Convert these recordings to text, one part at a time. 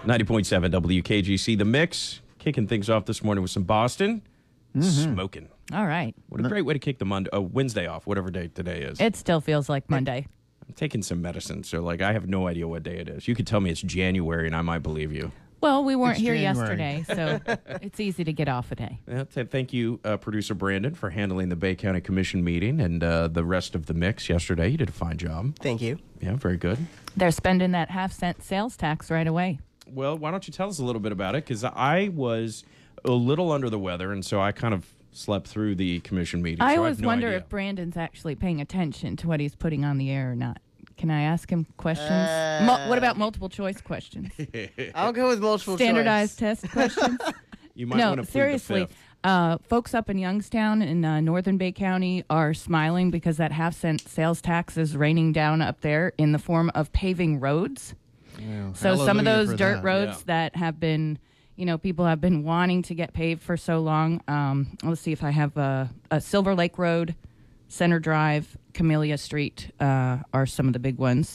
90.7 WKGC, The Mix, kicking things off this morning with some Boston. Smoking. All right. What a great way to kick the Wednesday off, whatever day today is. It still feels like Monday. I'm taking some medicine, so I have no idea what day it is. You could tell me it's January, and I might believe you. Well, we weren't It's here January. yesterday, so it's easy to get off a day. Thank you, Producer Brandon, for handling the Bay County Commission meeting and the rest of the mix yesterday. You did a fine job. Thank you. Yeah, very good. They're spending that half-cent sales tax right away. Well, why don't you tell us a little bit about it? Because I was a little under the weather, and so I kind of slept through the commission meeting. I so always have no wonder idea. if Brandon's actually paying attention to what he's putting on the air or not. Can I ask him questions? What about multiple choice questions? I'll go with multiple Standardized choice. test questions? You might want No, to plead seriously. the fifth. Folks up in Youngstown in northern Bay County are smiling because that half-cent sales tax is raining down up there in the form of paving roads. Yeah, So some of hallelujah those for dirt that. roads Yeah. that have been, people have been wanting to get paved for so long. Let's see if I have a Silver Lake Road, Center Drive, Camellia Street are some of the big ones.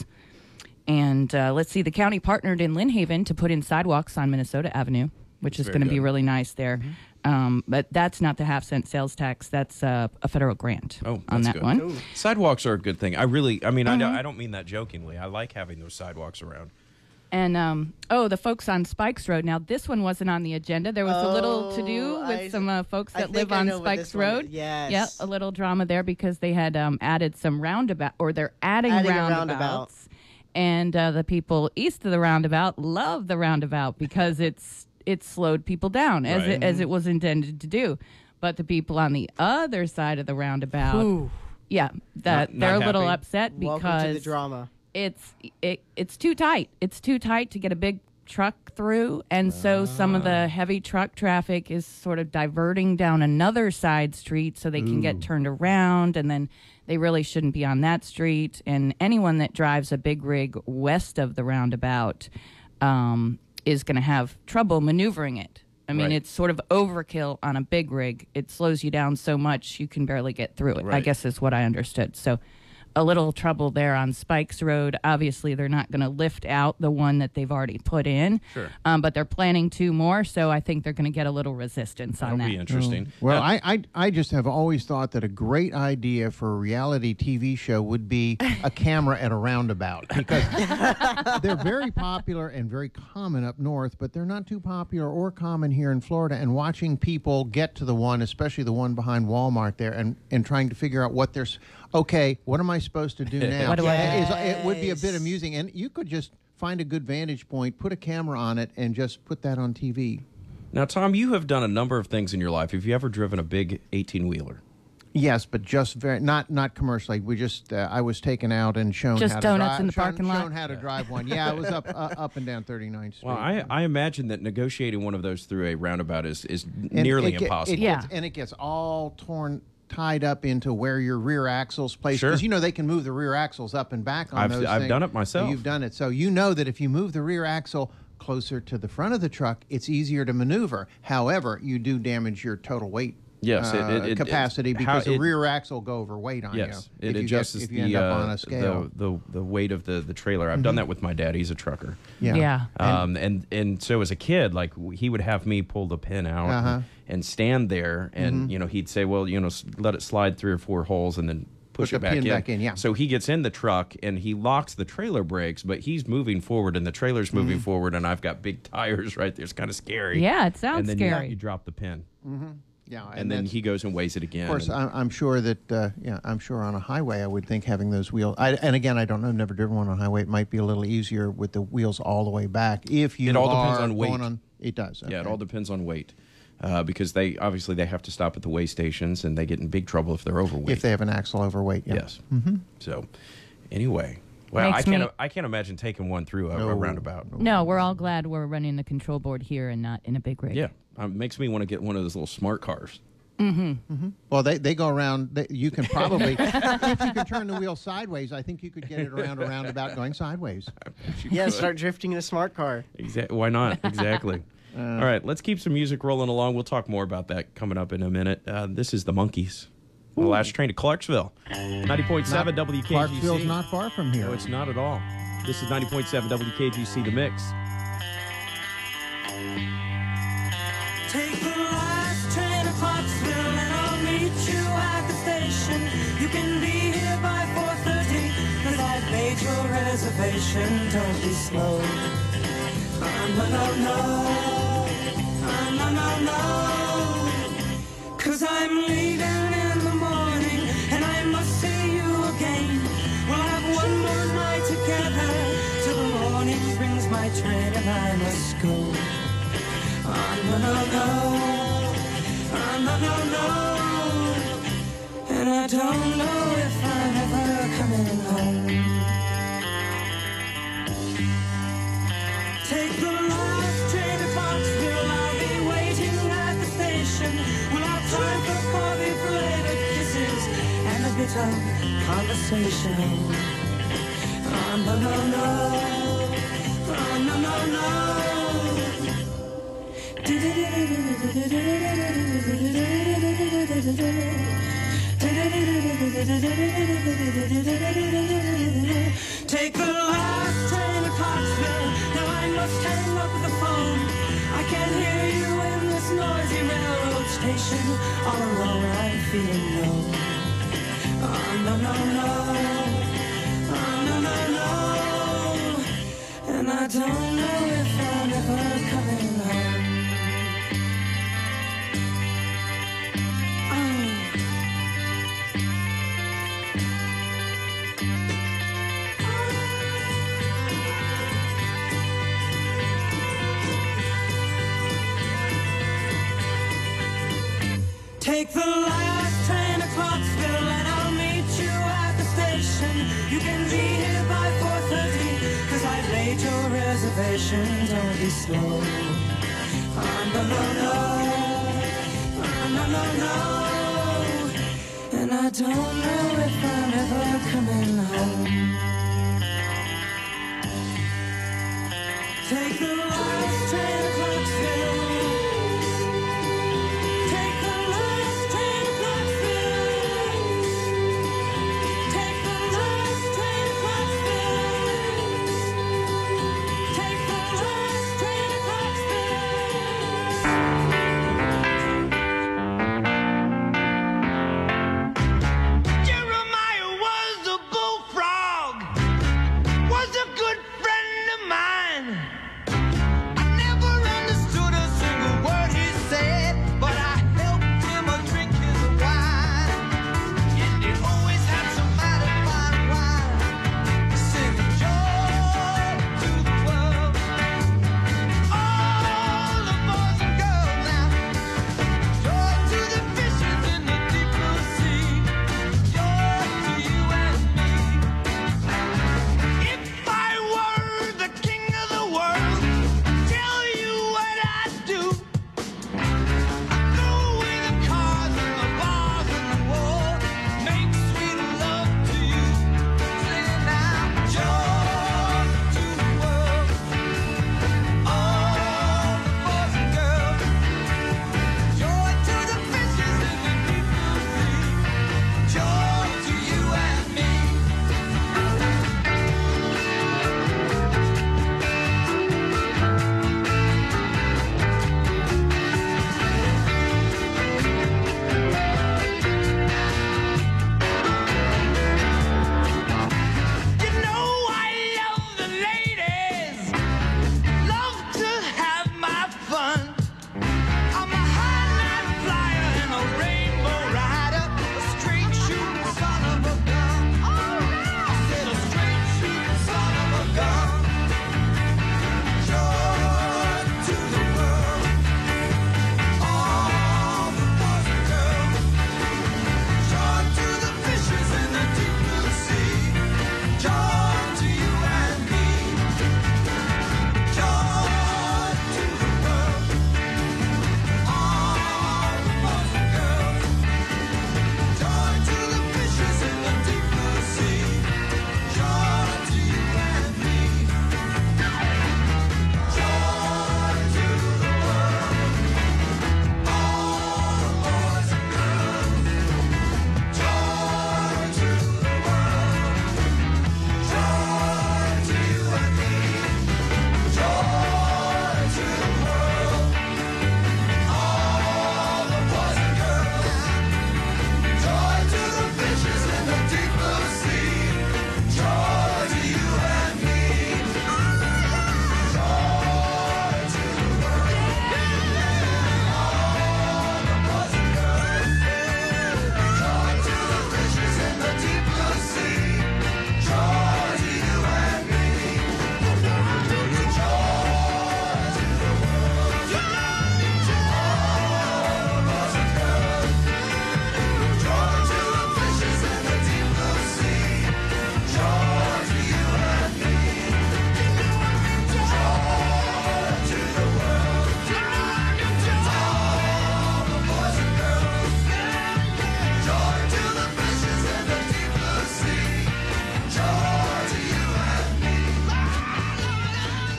And let's see, the county partnered in Lynn Haven to put in sidewalks on Minnesota Avenue, which is Very going to be good. really nice there. But that's not the half-cent sales tax. That's a federal grant Oh, on that's that good. one. Ooh. Sidewalks are a good thing. I don't mean that jokingly. I like having those sidewalks around. And, the folks on Spikes Road. Now, this one wasn't on the agenda. There was a little to-do with some folks I that live think I on know what Spikes this one is. Road. Yes. Yep, a little drama there because they had added some they're adding Adding a roundabouts. And the people east of the roundabout love the roundabout because it slowed people down Right. as it was intended to do. But the people on the other side of the roundabout, Ooh. yeah, Not they're a little happy? upset Welcome to the because drama. it's too tight. It's too tight to get a big truck through, and so some of the heavy truck traffic is sort of diverting down another side street so they can get turned around, and then they really shouldn't be on that street. And anyone that drives a big rig west of the roundabout is going to have trouble maneuvering it. I mean, Right. it's sort of overkill on a big rig. It slows you down so much you can barely get through it, I Right. guess is what I understood. So a little trouble there on Spikes Road. Obviously, they're not going to lift out the one that they've already put in. Sure. But they're planning 2 more, so I think they're going to get a little resistance on That'll be that. interesting. Well, Now- I just have always thought that a great idea for a reality TV show would be a camera at a roundabout because they're very popular and very common up north, but they're not too popular or common here in Florida. And watching people get to the one, especially the one behind Walmart there, and trying to figure out what okay, what am I supposed to do now? What do I It would be a bit amusing, and you could just find a good vantage point, put a camera on it, and just put that on TV. Now, Tom, you have done a number of things in your life. Have you ever driven a big 18-wheeler? Yes, but just not commercially. We just I was taken out and shown Just how to donuts drive, in the parking lot? Shown how to drive one. Yeah, it was up and down 39th Street. Well, I imagine that negotiating one of those through a roundabout is And nearly it get- impossible. Yeah. it gets all tied up into where your rear axle's placed. Sure. Because they can move the rear axles up and back on those I've things. done it myself. You've done it. So you know that if you move the rear axle closer to the front of the truck, it's easier to maneuver. However, you do damage your total weight. Yes, it- capacity how because the it- rear axle will go over weight on Yes, you. it adjusts if you end up on a scale. the weight of the trailer. I've done that with my dad. He's a trucker. Yeah. And so as a kid, he would have me pull the pin out Uh-huh. and stand there, and he'd say, "Well, let it slide 3 or 4 holes, and then push Put it the back pin in." back in, yeah. So he gets in the truck and he locks the trailer brakes, but he's moving forward, and the trailer's moving forward, and I've got big tires right there. It's kind of scary. Yeah, it sounds and then scary. You drop the pin, Yeah, and then that's- he goes and weighs it again. Of course, and- I'm sure that, I'm sure on a highway, I would think having those wheels, and again, I don't know, never driven one on a highway, it might be a little easier with the wheels all the way back. If you It all depends are on weight. going on, it does. Yeah, it okay. all depends on weight. Because they have to stop at the weigh stations, and they get in big trouble if they're overweight. If they have an axle overweight, yeah. Yes. So, anyway, well, Makes I can't imagine taking one through a roundabout. No, we're all glad we're running the control board here and not in a big rig. Yeah, makes me want to get one of those little smart cars. Well, they go around, you can probably, if you can turn the wheel sideways, I think you could get it around a roundabout going sideways. Yeah, start drifting in a smart car. Why not? Exactly. All right, let's keep some music rolling along. We'll talk more about that coming up in a minute. This is the Monkees. The last train to Clarksville. 90.7 WKGC. Clarksville's not far from here. No, it's not at all. This is 90.7 WKGC, The Mix. late your reservation, don't be slow. No, no, no. No, no, no. 'Cause I'm leaving in the morning, and I must see you again. We'll have one more night together, till the morning brings my train, and I must go. No, no, no. No, no, no. And I don't know if I'm ever coming home. Take the last train to Clarksville, I'll be waiting at the station. We'll have time for coffee, belated kisses, and a bit of conversation. No, no, no. No, no, no. Take the last train to Clarksville. Now I must hang up the phone. I can't hear you in this noisy railroad station. All alone I'm feeling low. No, no, no. No, no, no. And I don't know if I'm ever coming home. Take the last train to Clarksville, and I'll meet you at the station. You can be here by 4:30, 'cause I've laid your reservation. Don't be slow. No, no, no. No, no, no. And I don't know if I'm ever coming home. Take the last train to Clarksville.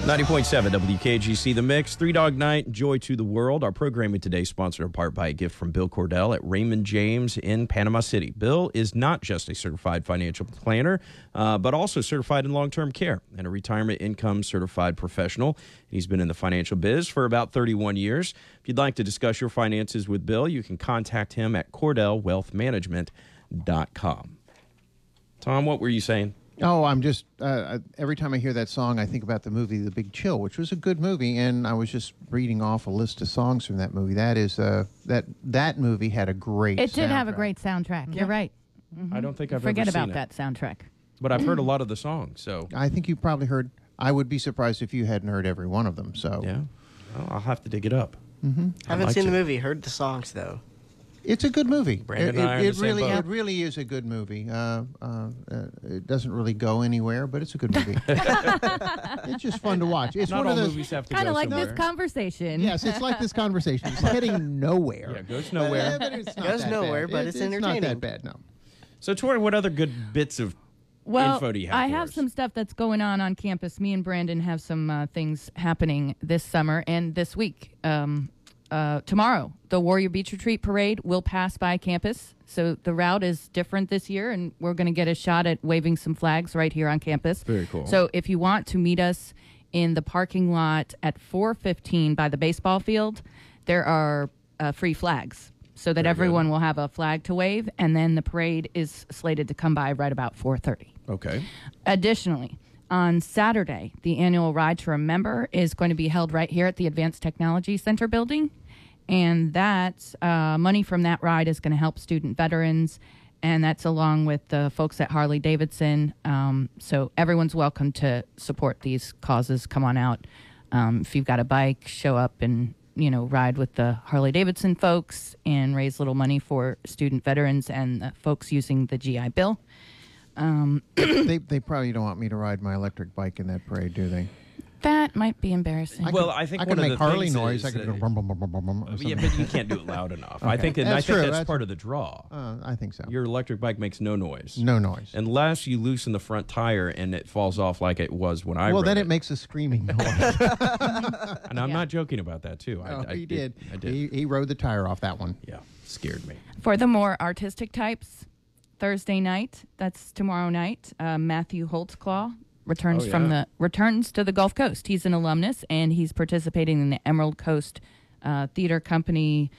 90.7 WKGC The Mix, Three Dog Night, Joy to the World. Our programming today sponsored in part by a gift from Bill Cordell at Raymond James in Panama City. Bill is not just a certified financial planner, but also certified in long-term care and a retirement income certified professional. He's been in the financial biz for about 31 years. If you'd like to discuss your finances with Bill, you can contact him at CordellWealthManagement.com. Tom, what were you saying? Oh, I'm just every time I hear that song, I think about the movie The Big Chill, which was a good movie, and I was just reading off a list of songs from that movie. That is that movie had a great. It did have a soundtrack. great soundtrack. You're right. I don't think I've Forget ever seen about it. that soundtrack. But I've heard a lot of the songs, so I think you probably heard. I would be surprised if you hadn't heard every one of them. So yeah. Well, I'll have to dig it up. Haven't like seen to. the movie, heard the songs though. it's a good movie. Brandon and I are in the same boat. It really is a good movie. It doesn't really go anywhere, but it's a good movie. It's just fun to watch. It's Not one all of those. movies have to Kind go of like somewhere. this conversation. Yes, it's like this conversation. It's heading nowhere. Yeah, goes nowhere. But it's not Goes that nowhere, bad. but it's not entertaining. that bad. No. So, Tori, what other good bits of Well, info do you have I for have us? some stuff that's going on campus. Me and Brandon have some things happening this summer and this week. Tomorrow, the Warrior Beach Retreat Parade will pass by campus. So the route is different this year, and we're going to get a shot at waving some flags right here on campus. Very cool. So if you want to meet us in the parking lot at 4:15 by the baseball field, there are free flags so that Very everyone good. will have a flag to wave, and then the parade is slated to come by right about 4:30. Okay. Additionally, on Saturday, the annual Ride to Remember is going to be held right here at the Advanced Technology Center building. And that money from that ride is going to help student veterans. And that's along with the folks at Harley Davidson. So everyone's welcome to support these causes. Come on out. If you've got a bike, show up and, ride with the Harley Davidson folks and raise a little money for student veterans and the folks using the GI Bill. They probably don't want me to ride my electric bike in that parade, do they? That might be embarrassing. Well, I think I one can of make the Harley things noise. is I could that- go brum, brum, brum, brum, brum, brum, or Yeah, something. but you can't do it loud enough. I Okay. think That's that's true. part of the draw. I think so. Your electric bike makes no noise. No noise. Unless you loosen the front tire and it falls off like it was when I Well, rode then it. it makes a screaming noise. And I'm Yeah. not joking about that, too. Oh, I he did. I did. He rode the tire off that one. Yeah, scared me. For the more artistic types, Thursday night, that's tomorrow night, Matthew Holtzclaw returns returns to the Gulf Coast. He's an alumnus, and he's participating in the Emerald Coast Theater Company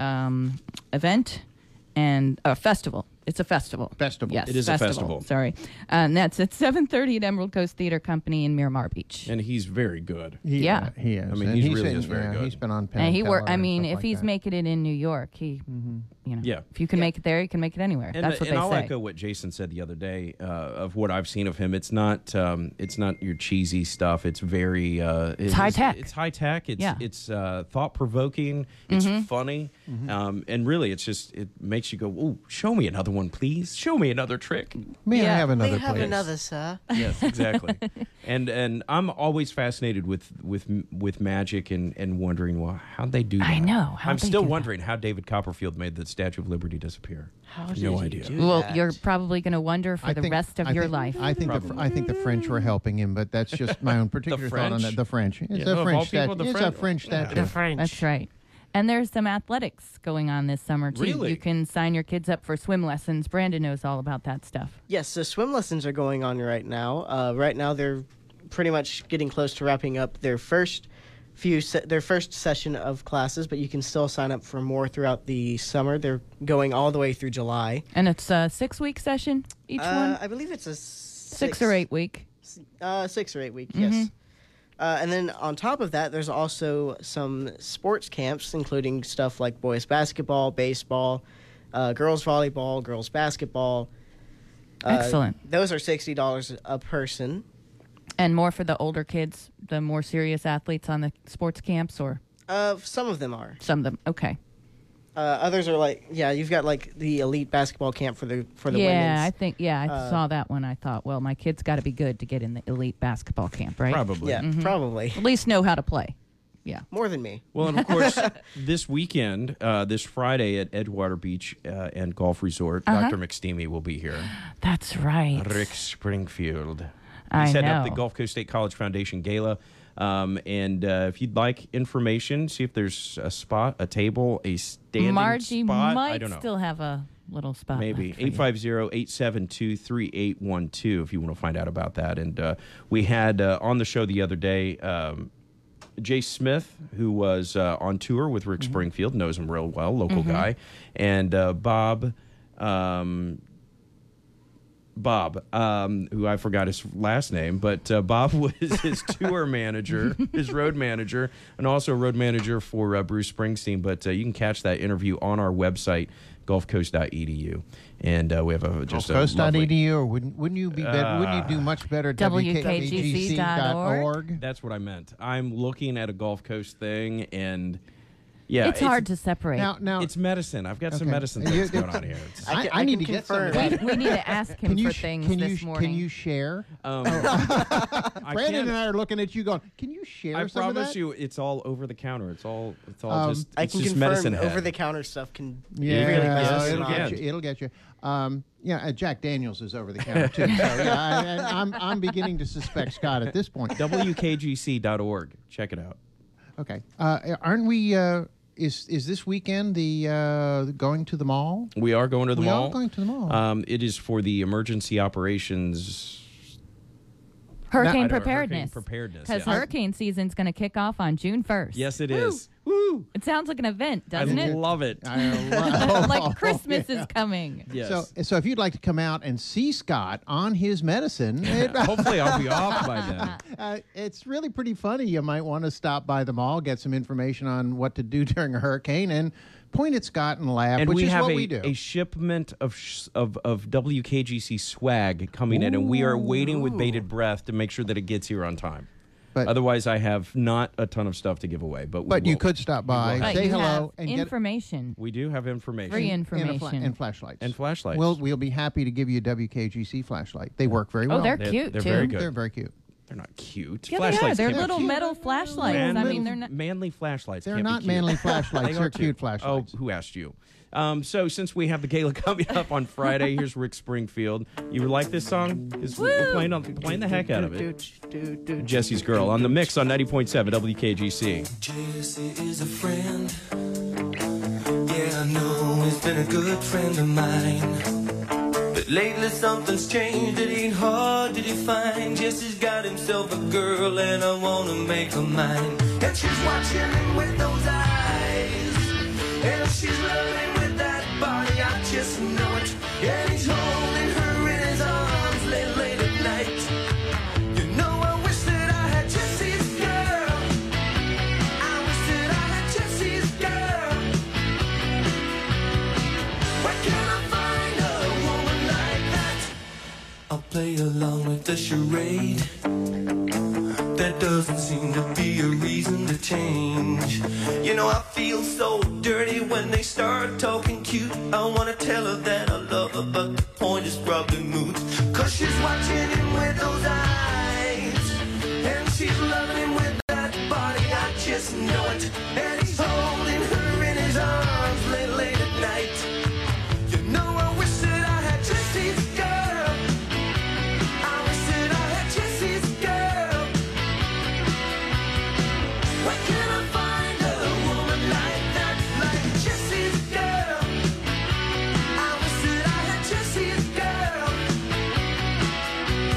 event and a festival. It's a festival. Festival. Yes, It is a festival. Sorry. And that's at 7:30 at Emerald Coast Theater Company in Miramar Beach. And he's very good. Yeah. He is. I mean, And he he's really been- is very good. He's been on Penn And and Teller I and mean, stuff if like he's that. making it in New York, Yeah. if you can make it there, you can make it anywhere. And, That's what and they I'll say. echo what Jason said the other day of what I've seen of him. It's not your cheesy stuff. It's very it's high tech. It's high tech. It's Yeah. it's thought provoking. It's funny, and really, it makes you go, "Ooh, show me another one, please. Show me another trick." May I Yeah. have another, They have please? another, sir. Yes, exactly. and I'm always fascinated with magic and wondering, well, how'd they do that? I know. How'd I'm they still do that? wondering how David Copperfield made the Statue of Liberty disappear. How No did you idea. do Well, that? you're probably going to wonder for the rest of your life. I think the French were helping him, but that's just my own particular thought on French? that. The French. It's Yeah, a of French all people, statue. the It's a French- French yeah. statue. The French. That's right. And there's some athletics going on this summer, too. Really? You can sign your kids up for swim lessons. Brandon knows all about that stuff. Yes, so swim lessons are going on right now. Right now, they're pretty much getting close to wrapping up their first session of classes, but you can still sign up for more throughout the summer. They're going all the way through July. And it's a 6-week session, each one? I believe it's a 6 or 8 week. 6 or 8 week, yes. And then on top of that, there's also some sports camps, including stuff like boys basketball, baseball, girls volleyball, girls basketball. Excellent. Those are $60 a person. And more for the older kids, the more serious athletes on the sports camps, or Some of them are. some of them? Okay. Others are like, you've got like the elite basketball camp for the Yeah, I women's. think, I saw that one. I thought, well, my kid's got to be good to get in the elite basketball camp, right? Probably. Yeah, probably. At least know how to play. Yeah. More than me. Well, and of course, this weekend, this Friday at Edgewater Beach and Golf Resort, Dr. McSteamy will be here. That's right. Rick Springfield. I He set up the know. Gulf Coast State College Foundation Gala. And if you'd like information, see if there's a spot, a table, a standing Margie spot. might I don't know. still have a little spot. Maybe. left for you. 850-872-3812 if you want to find out about that. And we had on the show the other day Jay Smith, who was on tour with Rick Springfield, knows him real well, local guy, and Bob, who I forgot his last name, but Bob was his tour manager, his road manager, and also a road manager for Bruce Springsteen. But you can catch that interview on our website, gulfcoast.edu. And we have just a lovely... Gulfcoast.edu, or wouldn't you be better? Wouldn't you do much better? WKGC.org. That's what I meant. I'm looking at a Gulf Coast thing, and yeah, It's hard to separate. Now, it's medicine. I've got some Okay. medicine things going on here. It's, I need to get some of confirm. that. we need to ask him for things this morning. Can you share? I Brandon can't- and I are looking at you going, can you share I some of promise that? you, it's all over the counter. It's all just. I It's can just confirm medicine head. over-the-counter stuff can Yeah, really yes, mess it'll it get up. you. It'll get you. Jack Daniels is over the counter too. So yeah, I'm beginning to suspect Scott at this point. WKGC.org. Check it out. Okay, aren't we? Is this weekend the going to the mall? We are going to the We mall. are going to the mall. It is for the emergency operations. Hurricane I don't know, preparedness. hurricane preparedness, Because yes. hurricane season's going to kick off on June 1st. Yes, it is. Woo! It sounds like an event, doesn't I it? love it. Like Christmas is coming. Yes. So if you'd like to come out and see Scott on his medicine, Hopefully, I'll be off by then. it's really pretty funny. You might want to stop by the mall, get some information on what to do during a hurricane, and point at Scott and laugh, And which we is have what we do. a shipment of WKGC swag coming in, and we are waiting with bated breath to make sure that it gets here on time. But- Otherwise, I have not a ton of stuff to give away. But you will. could stop by, But say you hello, have and get information. We do have information. Free and information. flashlights. And flashlights. We'll be happy to give you a WKGC flashlight. They work very well. Oh, they're They're- cute, they're too. very good. They're very cute. They're not cute. Yeah, they are. Flashlights They're can't be little cute. metal flashlights. I mean, they're not. Manly flashlights. They're can't be not cute. manly flashlights. They They're are too. cute flashlights. Oh, who asked you? So since we have the gala coming up on Friday, here's Rick Springfield. You would like this song? 'Cause we're playing the heck out of it. Jesse's Girl on the mix on 90.7 WKGC. Jesse is a friend. Yeah, I know he's been a good friend of mine. But lately something's changed. It ain't hard to define. Jesse's got himself a girl, and I wanna make her mine. And she's watching him with those eyes, and she's loving with that body. I just know it. And he's holding her in his arms late at night. You know, I wish that I had Jesse's girl. I wish that I had Jesse's girl. Where can I find a woman like that? I'll play along with the charade. There doesn't seem to be a reason to change. You know, I feel so dirty when they start talking cute. I wanna tell her that I love her, but the point is probably moot. 'Cause she's watching him with those eyes, and she's loving him with that body. I just know it. And he's holding her in his arms late at night. You know, I wish that I had Jesse's girl. I wish that I had Jesse's girl. Where can I find a woman like that, like Jesse's girl? I wish that I had Jesse's girl.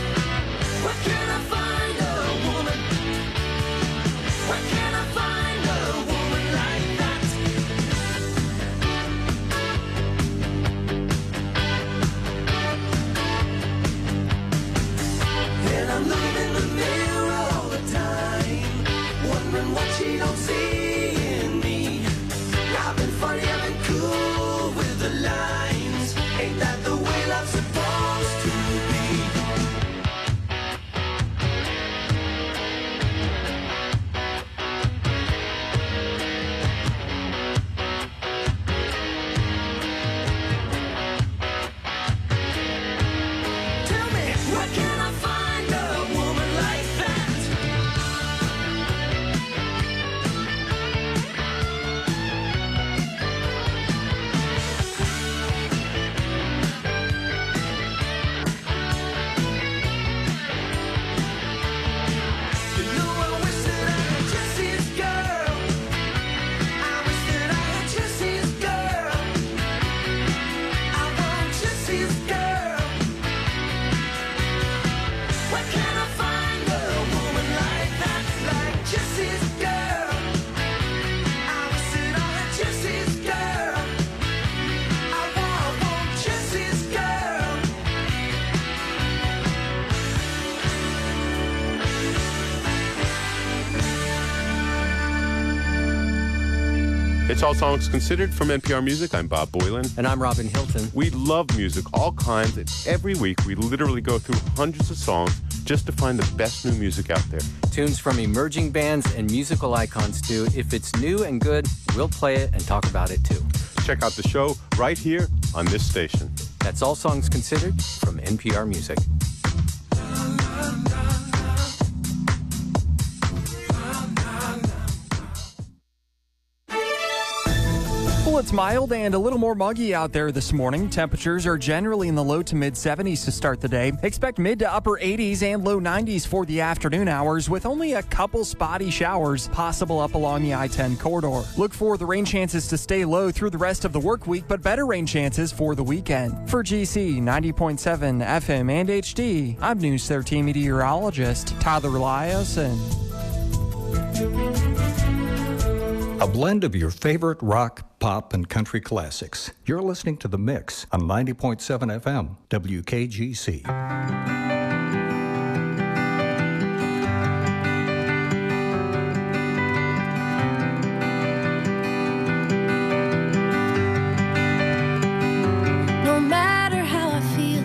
It's All Songs Considered from NPR Music. I'm Bob Boylan. And I'm Robin Hilton. We love music, all kinds, and every week we literally go through hundreds of songs just to find the best new music out there. Tunes from emerging bands and musical icons too. If it's new and good, we'll play it and talk about it too. Check out the show right here on this station. That's All Songs Considered from NPR Music. Well, it's mild and a little more muggy out there this morning. Temperatures are generally in the low to mid 70s to start the day. Expect mid to upper 80s and low 90s for the afternoon hours, with only a couple spotty showers possible up along the I-10 corridor. Look for the rain chances to stay low through the rest of the work week, but better rain chances for the weekend. For GC 90.7 FM and HD, I'm News 13 meteorologist Tyler Eliason. A blend of your favorite rock, pop, and country classics. You're listening to The Mix on 90.7 FM, WKGC. No matter how I feel,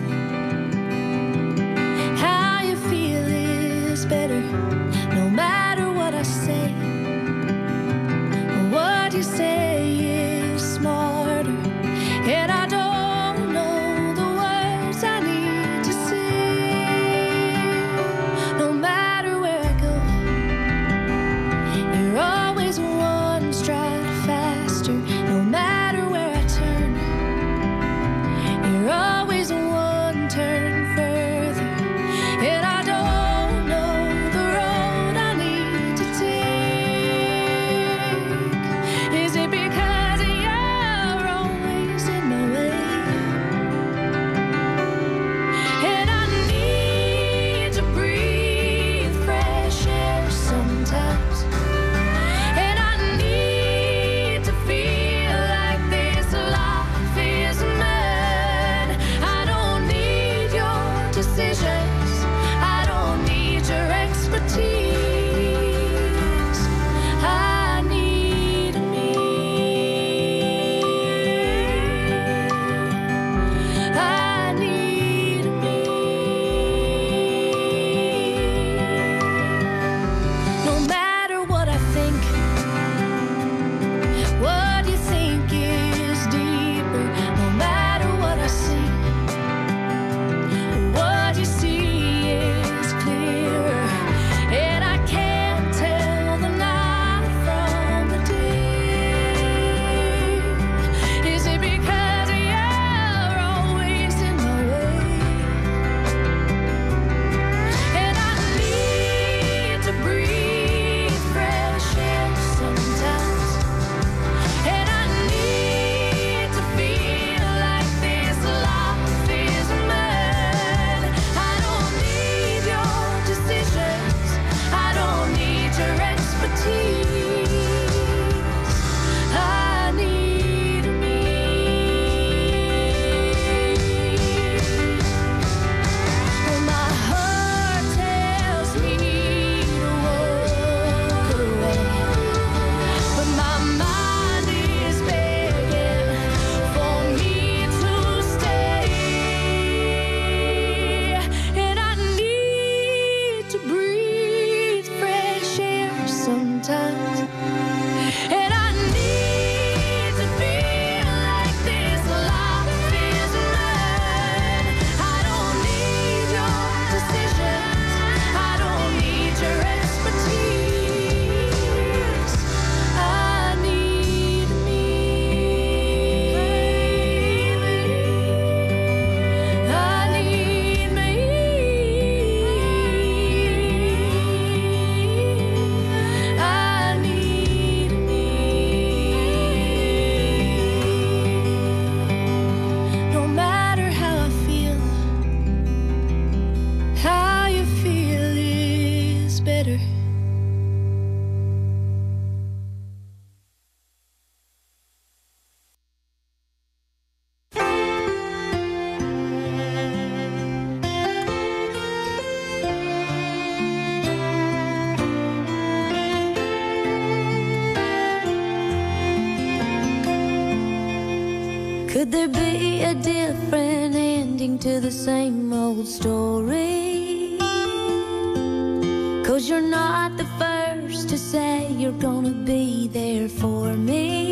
how you feel is better. No matter what I say, what you say is smarter, and I don't know the words I need to say. No matter where I go, you're always one stride faster. No matter where I turn, you're always one turn further, and I don't know the road I need to take. Is it because you're always in my way? And I need to breathe fresh air sometimes. And I need to feel like this life is mine. I don't need your decisions. I don't need your expertise. I need me. I need me. No matter what I think, what you think is deeper. No matter what I see, what you see Could there be a different ending to the same old story? 'Cause you're not the first to say you're gonna be there for me.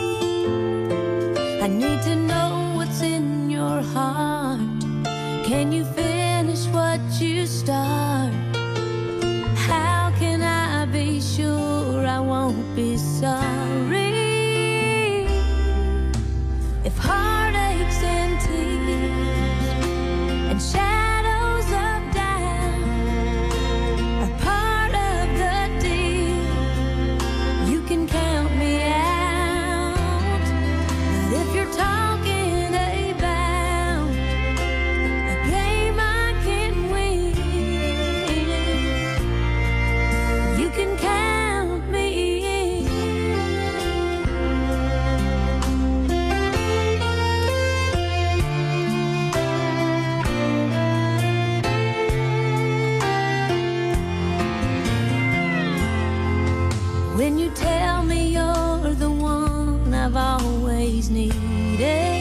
I need to know what's in your heart. Can you finish what you start? How can I be sure I won't be sorry? If heartaches and tears and shadows of doubt are part of the deal, you can count me out. But if you're talking about a game I can win, you can count me in. When you tell me you're the one I've always needed,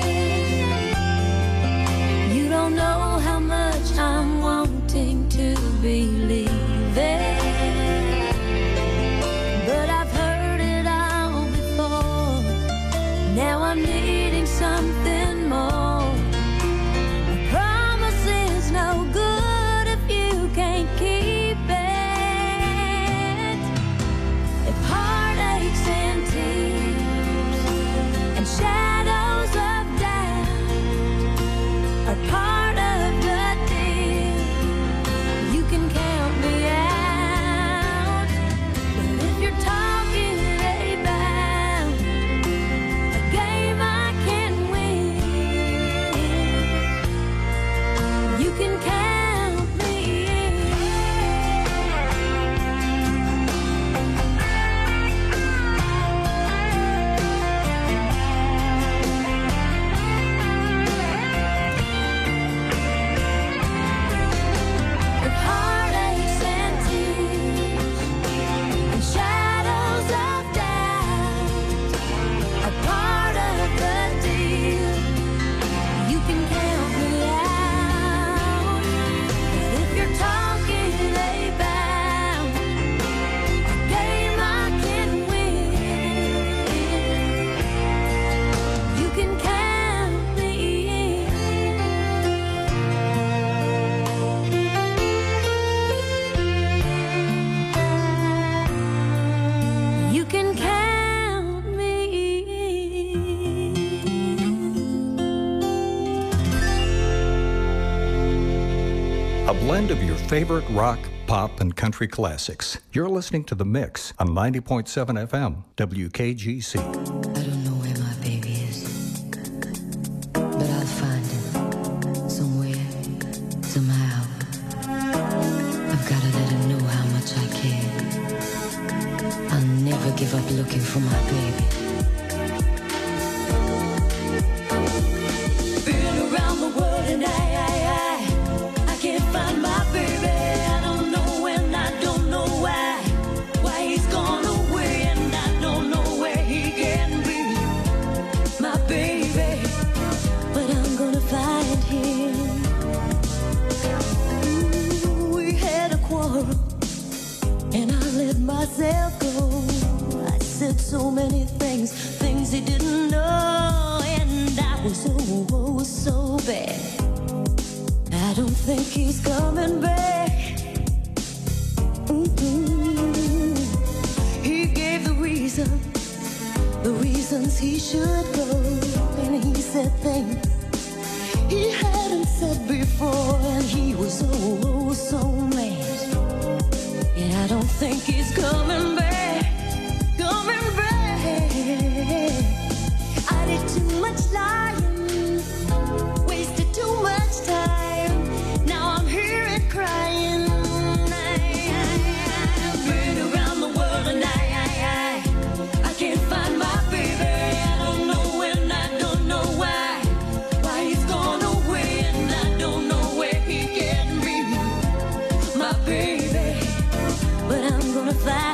you don't know how much I'm wanting to believe it. But I've heard it all before. Now I'm needing something more. A promise is no good if you can't keep it. If heartaches and tears and shadows of doubt are part of the deal, you can count me out. But if you're talking about a game I can win, you can count me in. If heartaches and tears and shadows of doubt are part of the deal, you can count me out. But if you're talking about a game I can win, you can count me in. You can count me A blend of your favorite rock, pop, and country classics. You're listening to The Mix on 90.7 FM, WKGC. I don't know where my baby is, but I'll find him somewhere, somehow. I've gotta let him know how much I care. I'll never give up looking for my baby. Been around the world and I can't find my baby. I don't know when, I don't know why he's gone away, and I don't know where he can be, my baby. But I'm gonna find him. Ooh, we had a quarrel and I let myself go. I said so many things he didn't know, and I was so bad. I don't think he's coming back. He gave the reasons he should go, and he said things he hadn't said before, and he was so mad. And I don't think he's coming back, coming back. I did too much lying, wasted too much time. Now I'm here and crying. I've been around the world and I can't find my baby. I don't know when, I don't know why he's gone away, and I don't know where he can be, my baby. But I'm gonna find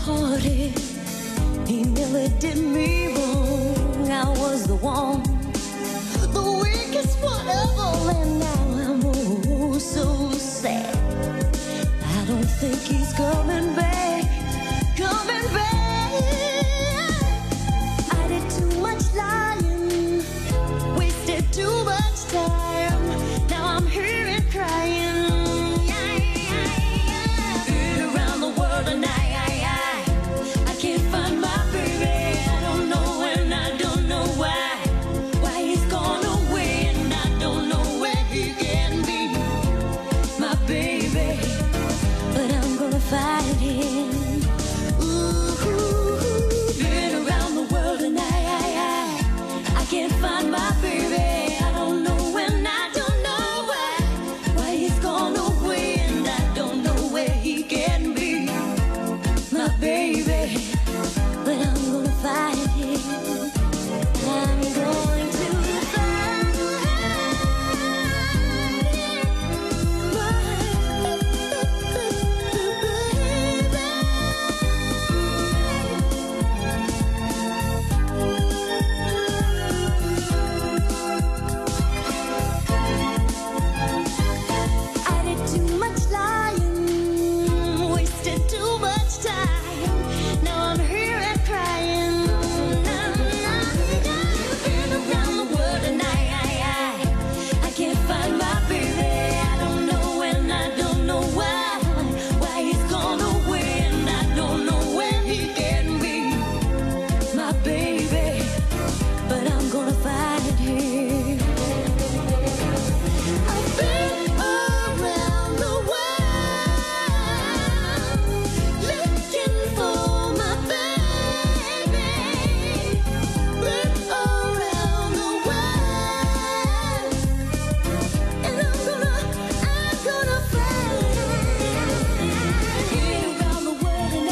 hearted. He nearly did me wrong. I was the one, the weakest one ever, and now I'm oh so sad. I don't think he's coming back, coming back. I did too much lying, wasted too much time. Now I'm here and crying. Been around the world and I can't find my baby. I don't know and I don't know why he's gone away, and I don't know where he can be, my baby. But I'm gonna find him. Ooh, been around the world and I can't find my baby. I don't know and I don't know why he's gone away, and I don't know where he can be, my baby. But I'm gonna find him. I'm going to find I did too much lying, wasted too much time. Now I'm here and crying. Been around the world and I can't find my baby. I don't know and I don't know why he's gone away, and I don't know where he can be, my baby. But I'm gonna find him. I've been around the world looking for my baby. Been around the world, and I'm gonna find him. Been around the world and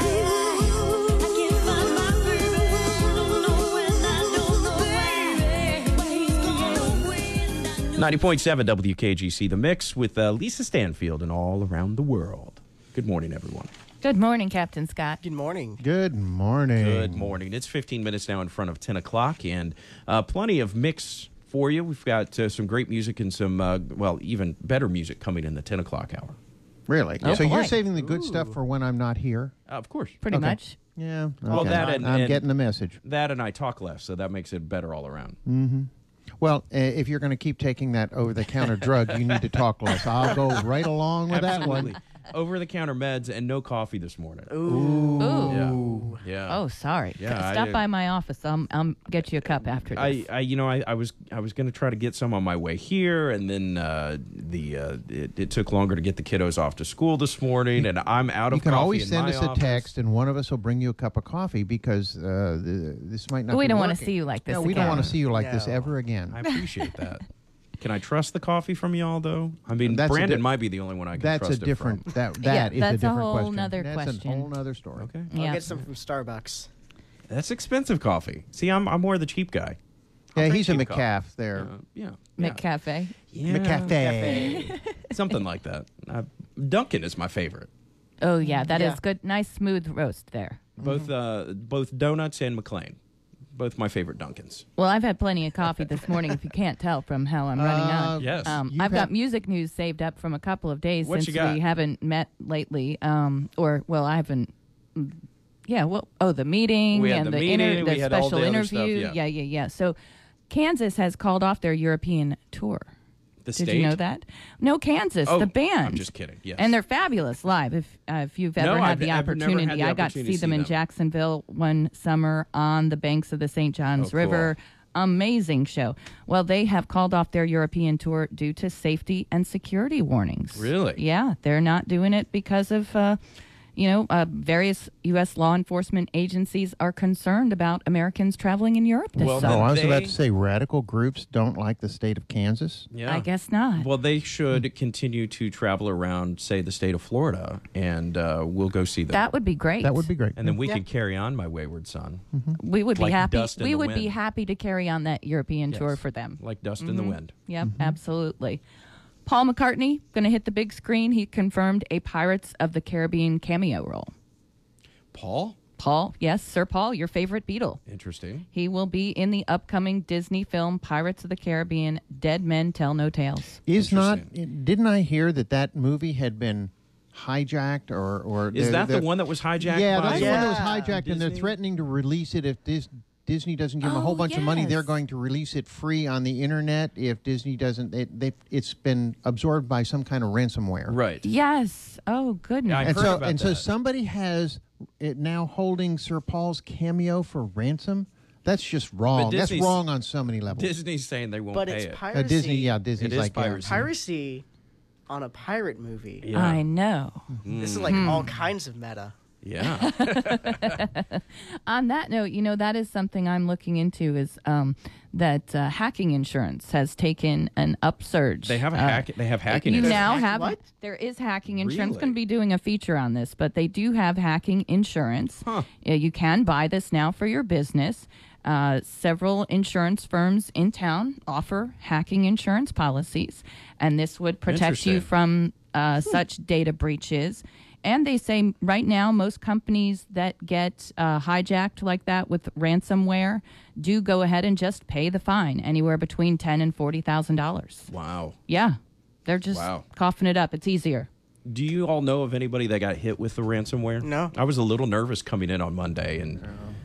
I can't find my baby. I don't know and I don't know why he's gone away, and I know 90.7 WKGC, The Mix with Lisa Stanfield and All Around the World. Good morning, everyone. Good morning, Captain Scott. Good morning. Good morning. Good morning. It's 15 minutes now in front of 10 o'clock, and plenty of mix for you. We've got some great music and some, even better music coming in the 10 o'clock hour. Really? Oh, So you're boy. saving the good stuff for when I'm not here? Of course. Pretty Okay. much. Yeah. Well, okay. that I'm and- getting the message. That and I talk less, so that makes it better all around. Well, if you're going to keep taking that over-the-counter drug, you need to talk less. I'll go right along with that Absolutely. one. Over-the-counter meds and no coffee this morning. Ooh. Yeah. Oh, sorry. Yeah, Stop by my office. I'll get you a cup after this. I was going to try to get some on my way here, and then it took longer to get the kiddos off to school this morning, and I'm out of You can coffee always in send my us a office. text, and one of us will bring you a cup of coffee because this might not We be don't wanna working. see you like this No, we don't again. want to see you like this No. ever again. I appreciate that. Can I trust the coffee from y'all, though? I mean, That's a Brandon di- might be the only one I can That's trust a different. it from. That Yeah, is that's a a different whole question. nother That's question. a whole nother story. Okay. I'll Yeah. get some from Starbucks. That's expensive coffee. See, I'm more the cheap guy. Yeah, I'll he's a drink cheap McCaff coffee. there. Yeah. McCafe. Yeah. McCafe. Something like that. Dunkin' is my favorite. Oh, yeah. That is Yeah. good. Nice, smooth roast there. Both donuts and McLean. Both my favorite Dunkins. Well, I've had plenty of coffee this morning, if you can't tell from how I'm running on. Yes. You've I've got had- music news saved up from a couple of days What since you got? we haven't met lately. I haven't. Yeah, the meeting We had and the meeting, the we had all special the other stuff, interview. yeah. Yeah. So, Kansas has called off their European tour. The Did state? you know that? No, Kansas, Oh, the band. I'm just kidding. Yes. And they're fabulous live. If you've ever No, had I've the never had opportunity, the I got to opportunity see to them see in them. Jacksonville one summer on the banks of the St. Johns Oh, cool. River. Amazing show. Well, they have called off their European tour due to safety and security warnings. Really? Yeah, they're not doing it because of various U.S. law enforcement agencies are concerned about Americans traveling in Europe this Well, summer. Oh, I was about They- to say radical groups don't like the state of Kansas. Yeah. I guess not. Well, they should continue to travel around, say, the state of Florida, and we'll go see them. That would be great. That would be great. and then we could carry on My Wayward Son, We would be like happy. dust in We the would be wind. happy to carry on that European tour Yes. for them. like dust in the wind. Yep, absolutely. Paul McCartney going to hit the big screen. He confirmed a Pirates of the Caribbean cameo role. Paul? Paul, yes, Sir Paul, your favorite Beatle. Interesting. He will be in the upcoming Disney film Pirates of the Caribbean, Dead Men Tell No Tales. Didn't I hear that movie had been hijacked or Is that the one that was hijacked? Yeah, by that's the one that was hijacked, and Disney? they're threatening to release it if Disney doesn't give them a whole bunch of money. They're going to release it free on the internet if Disney doesn't. It's been absorbed by some kind of ransomware. Right. Yes. Oh, goodness. Yeah, I've heard about that. So somebody has it now holding Sir Paul's cameo for ransom. That's just wrong. That's wrong on so many levels. Disney's saying they won't But pay it's it. piracy. Disney's It is like piracy. Piracy on a pirate movie. Yeah. I know. This is like all kinds of meta. Yeah. On that note, that is something I'm looking into is that hacking insurance has taken an upsurge. They have hacking You insurance. now have what? There is hacking insurance. Really? Going to be doing a feature on this, but they do have hacking insurance. Huh. You can buy this now for your business. Several insurance firms in town offer hacking insurance policies, and this would protect you Interesting. from such data breaches. And they say right now most companies that get hijacked like that with ransomware do go ahead and just pay the fine, anywhere between $10,000 and $40,000. Wow. Yeah, they're just Wow. coughing it up. It's easier. Do you all know of anybody that got hit with the ransomware? No. I was a little nervous coming in on Monday, and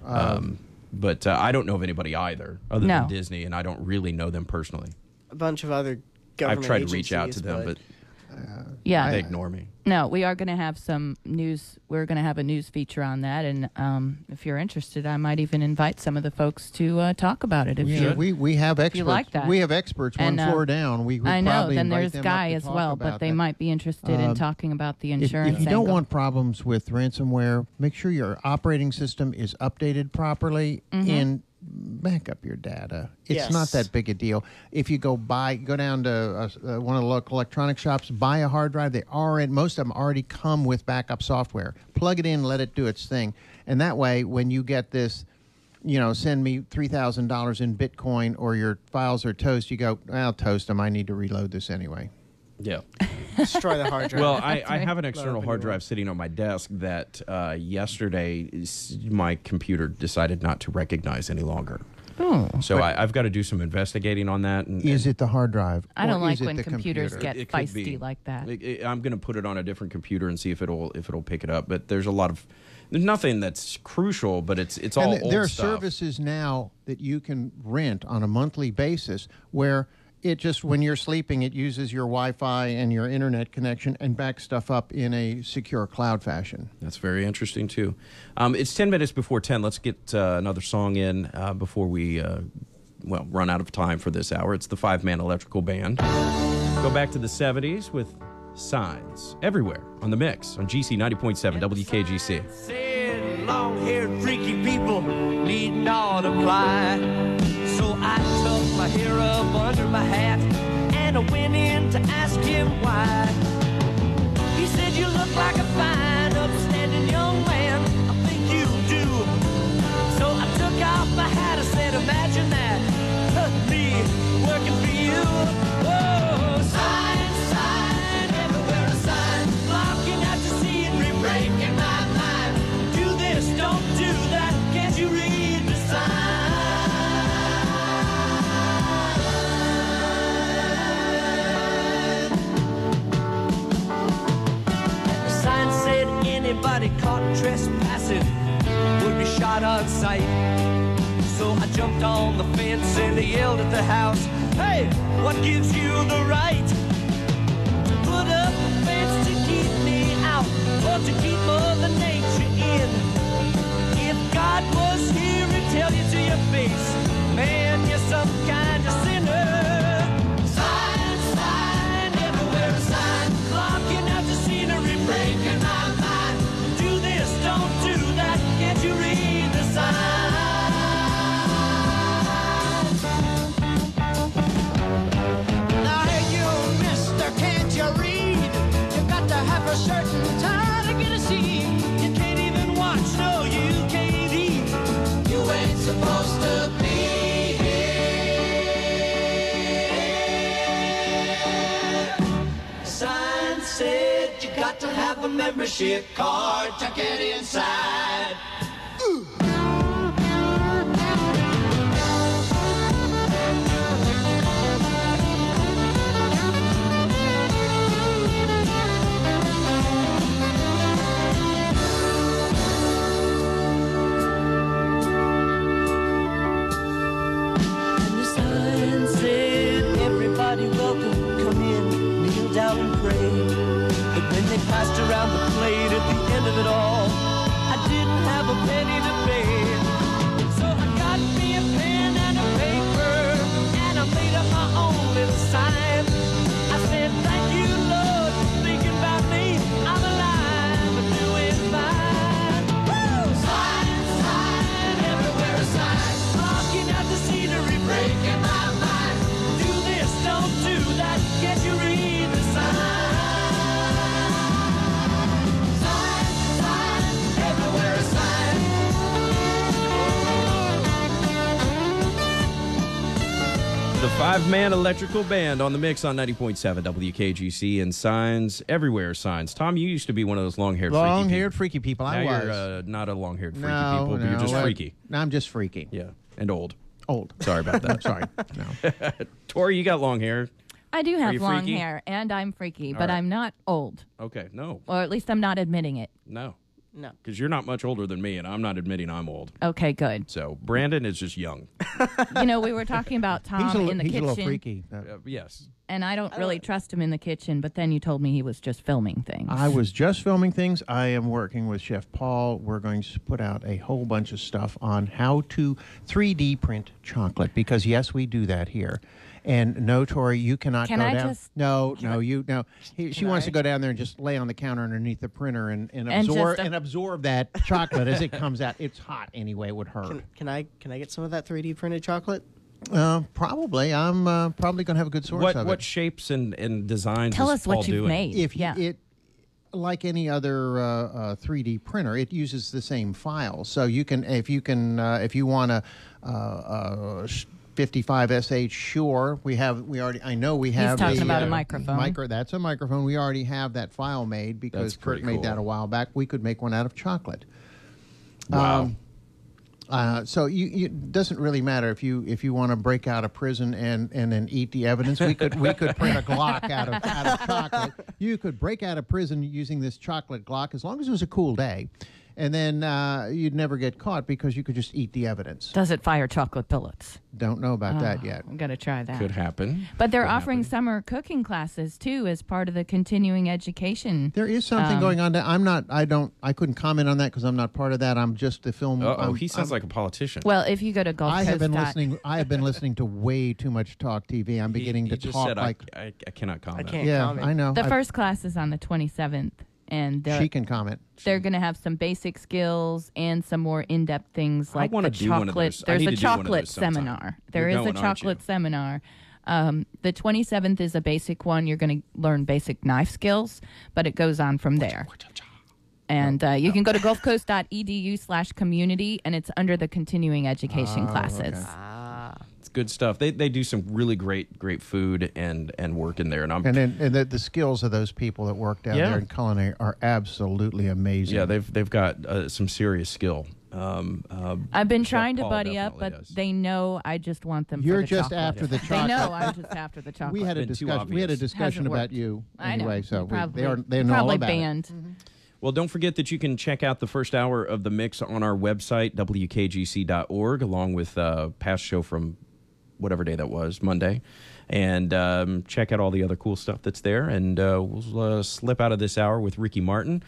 but I don't know of anybody either, other No. than Disney, and I don't really know them personally. A bunch of other I've government tried to reach out to agencies, them, but Yeah. they ignore me. No, we are going to have some news. We're going to have a news feature on that, and if you're interested, I might even invite some of the folks to talk about it. If Yeah, we have experts. you like that. We have experts one And, floor down. We I know. probably Then invite there's them up Guy to as talk well, about but they that. might be interested in talking about the insurance. If you don't angle. want problems with ransomware, make sure your operating system is updated properly and back up your data. It's Yes. not that big a deal. If you go down to one of the local electronic shops, buy a hard drive. Most of them already come with backup software. Plug it in, let it do its thing, and that way, when you get this, send me $3,000 in Bitcoin or your files are toast, you go, I'll toast them. I need to reload this anyway. Yeah. Destroy the hard drive. Well, I have an external hard drive sitting on my desk that yesterday my computer decided not to recognize any longer. Oh. So I've got to do some investigating on that. Is it the hard drive? I don't or like is it when the computers computer? get It could feisty be. like that. I'm going to put it on a different computer and see if it'll pick it up. But there's nothing that's crucial, but it's all And old there are stuff. services now that you can rent on a monthly basis where it just, when you're sleeping, it uses your Wi-Fi and your internet connection and backs stuff up in a secure cloud fashion. That's very interesting, too. It's 10 minutes before 10. Let's get another song in before we, run out of time for this hour. It's the 5-man electrical band. Go back to the 70s with Signs everywhere on The Mix on GC 90.7 WKGC. Said long-haired freaky people need not apply. So I tucked my hair up under my hat and I went in to ask him why. He said, you look like a fine, upstanding young man. I think you do. So I took off my hat. I said, imagine that, me working for you. Oh, sign, sign, everywhere a sign, blocking out the scenery, breaking my mind. Do this, don't do that. Can't you read the sign? Anybody caught trespassing would be shot on sight. So I jumped on the fence and I yelled at the house, hey, what gives you the right to put up a fence to keep me out or to keep Mother Nature in? If God was here, he'd tell you to your face, man, you're some kind of sinner. Sign, sign, everywhere a sign, blocking out the scenery, breaking my mind. Do this, don't do that, can't you read the sign? Now hey you, mister, can't you read? You got to have a certain time to get a seat. You can't even watch, no, you can't eat. You ain't supposed to be here. Sign said you got to have a membership card to get inside. And the sign said, everybody welcome, come in, kneel down and pray. But when they passed around the plate at the end of it all, I didn't have a penny to pay. So I got me a pen and a paper, and I made up my own little sign. I said, thank you, Lord, for thinking about me. I'm alive and doing fine. Woo! Sign, sign, everywhere a sign. Looking at the scenery, breaking my mind. Do this, don't do that, can't you read the sign? The five-man electrical band on the mix on 90.7 WKGC and signs everywhere. Signs. Tom, you used to be one of those long-haired freaky people. Now I was. you're not a long-haired freaky people, but you're just freaky. No, I'm just freaky. Yeah, and old. Old. Sorry about that. Sorry. No. Tori, you got long hair. I do Are have you long freaky? hair, and I'm freaky, All but right. I'm not old. Okay, no. Or at least I'm not admitting it. No. No. Because you're not much older than me, and I'm not admitting I'm old. Okay, good. So Brandon is just young. You know, we were talking about Tom in the he's kitchen. a little freaky. Yes. And I don't really trust him in the kitchen, but then you told me he was just filming things. I was just filming things. I am working with Chef Paul. We're going to put out a whole bunch of stuff on how to 3D print chocolate, because yes, we do that here. And no, Tori, you cannot Can go I down. just- No. She wants to go down there and just lay on the counter underneath the printer and absorb that chocolate as it comes out. It's hot anyway. It would hurt. Can I get some of that 3D printed chocolate? Probably. I'm probably going to have a good source of What it. shapes and designs Tell is us what Paul you've doing? made. If yeah. it, like any other 3D printer, it uses the same file. So you can, if you want a 55SH Shure, I know we have. He's talking the, about a microphone. That's a microphone. We already have that file made because That's pretty Kurt made that cool. a while back. We could make one out of chocolate. Wow. So it doesn't really matter if you want to break out of prison and then eat the evidence. We could print a Glock out of chocolate. You could break out of prison using this chocolate Glock as long as it was a cool day, and then you'd never get caught because you could just eat the evidence. Does it fire chocolate bullets? Don't know about that yet. I'm going to try that. Could happen. But they're Could offering happen. summer cooking classes, too, as part of the continuing education. There is something going on. I couldn't comment on that because I'm not part of that. I'm just the film. Uh-oh, he sounds like a politician. Well, if you go to Gulf I have been Coast listening. I have been listening to way too much talk TV. I'm beginning he to just talk said, like. I cannot comment. can't Yeah, comment. I know. The first class is on the 27th, and she can comment. they're going to have some basic skills and some more in-depth things like wanna the do one of chocolate. those. I There's need a to do one of chocolate those sometime. seminar. There You're is going, a aren't chocolate you? seminar. The 27th is a basic one. You're going to learn basic knife skills, but it goes on from there. And you can go to gulfcoast.edu/community, and it's under the continuing education classes. It's good stuff. They do some really great food and work in there, and I'm And the skills of those people that work down there in culinary are absolutely amazing. yeah they've got some serious skill. I've been trying to Paul buddy up, but definitely does. they know I just want them. You're for the just chocolate. after the They chocolate. know I'm just after the chocolate. We had a Been too discussion. We had a obvious. discussion Hasn't about worked. you I know. anyway. So Probably, they know all probably about banned. it. Well, don't forget that you can check out the first hour of the mix on our website, WKGC.org, along with past show from whatever day that was, Monday. And check out all the other cool stuff that's there. And we'll slip out of this hour with Ricky Martin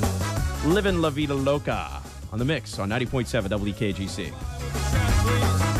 and Livin' La Vida Loca on the mix on 90.7 WKGC.